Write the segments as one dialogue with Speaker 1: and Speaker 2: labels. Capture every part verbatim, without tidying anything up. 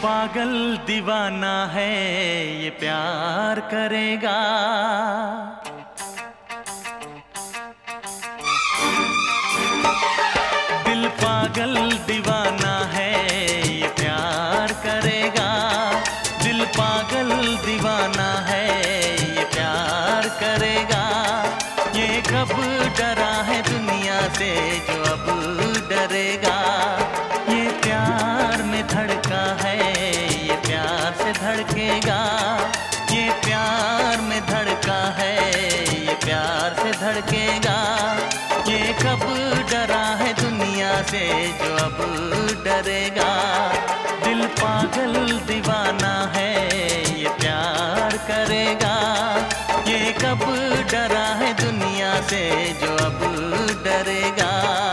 Speaker 1: पागल दीवाना है ये प्यार करेगा। दिल पागल दीवाना है ये प्यार करेगा। दिल पागल दीवाना है ये प्यार करेगा। ये कब डरा है दुनिया से जो अब डरेगा। ये प्यार में धड़का है ये प्यार से धड़केगा। ये प्यार में धड़का है ये प्यार से धड़केगा। ये कब डरा है दुनिया से जो अब डरेगा। दिल पागल दीवाना है ये प्यार करेगा। ये कब डरा है दुनिया से जो अब डरेगा।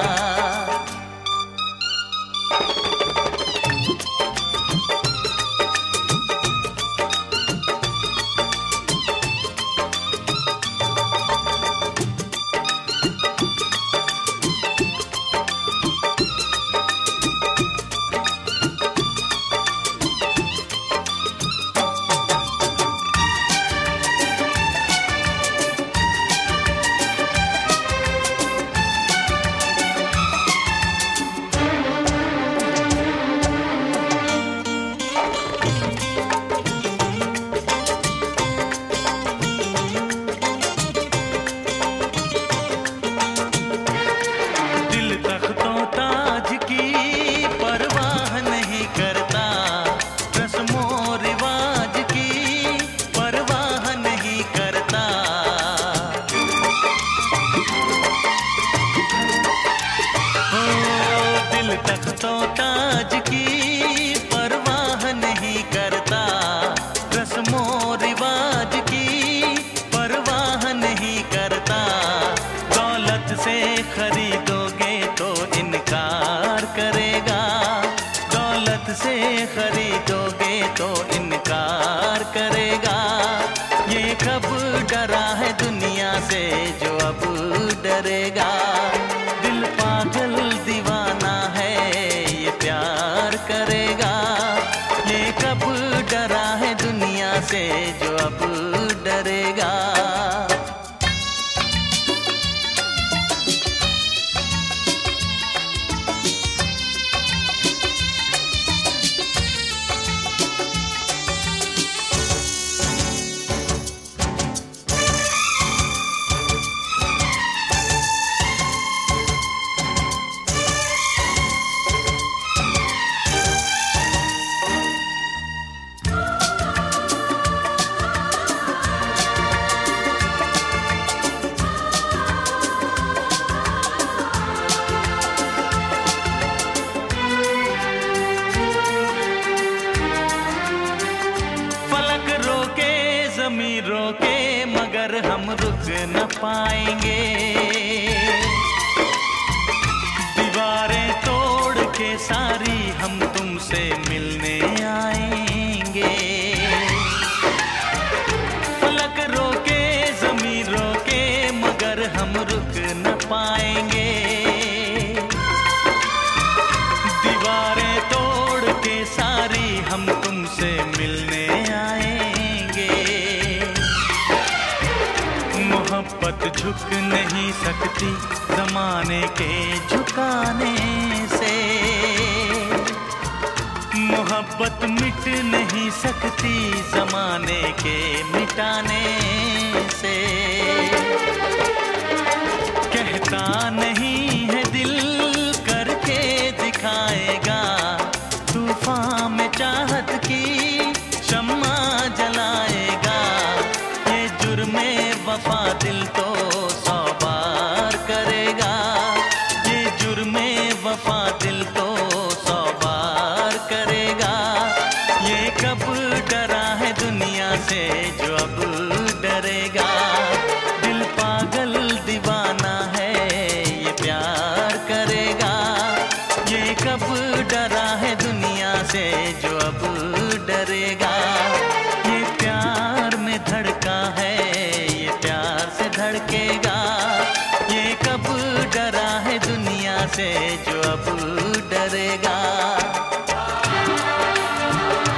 Speaker 1: तो ताज की परवाह नहीं करता। रस्मों रिवाज की परवाह नहीं करता। दौलत से खरीदोगे तो इनकार करेगा। दौलत से खरीदोगे तो इनकार करेगा। ये कब डरा है दुनिया से जो अब डरेगा। दिल पागल दीवाना है ये प्यार करेगा। ये कब डरा है दुनिया से जो अब डरेगा। ज़मीं रोके मगर हम रुक न पाएंगे। दीवारें तोड़ के सारी हम तुमसे मिलने आएंगे। फलक रोके ज़मीं रोके मगर हम रुक न पाएंगे। दीवारें तोड़ के सारी हम तुमसे मिलने आएंगे। मोहब्बत झुक नहीं सकती ज़माने के झुकाने से। मोहब्बत मिट नहीं सकती ज़माने के मिटाने से। कहता नहीं है दिल करके दिखाएगा। तूफान में चाहत की शम्मा जलाएगा। ये जुर्मे वफा दिल तो सौ बार करेगा। ये जुर्मे वफा दिल तो सौ बार करेगा। ये कब डरा है दुनिया से जो अब डरेगा। दिल पागल दीवाना है ये प्यार करेगा। ये कब डरा है दुनिया से जो अब डरेगा। ये प्यार में धड़का है ये प्यार से धड़केगा। ये कब डरा है दुनिया से जो अब डरेगा।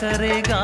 Speaker 1: करेगा।